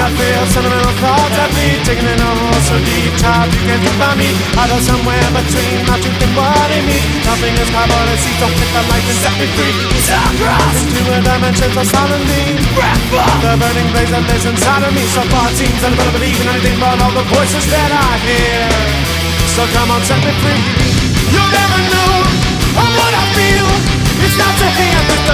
I feel sentimental thoughts at me, taking it all so deep. Child, you can't find me. I go somewhere between my truth and what it means. Nothing is my body, see, don't fit the light and set me free. Star-crossed into a dimension so silently. The burning blaze that lives inside of me. So far it seems that I don't believe in anything but all the voices that I hear. So come on, set me free. You'll never know what I feel. It's not to hand with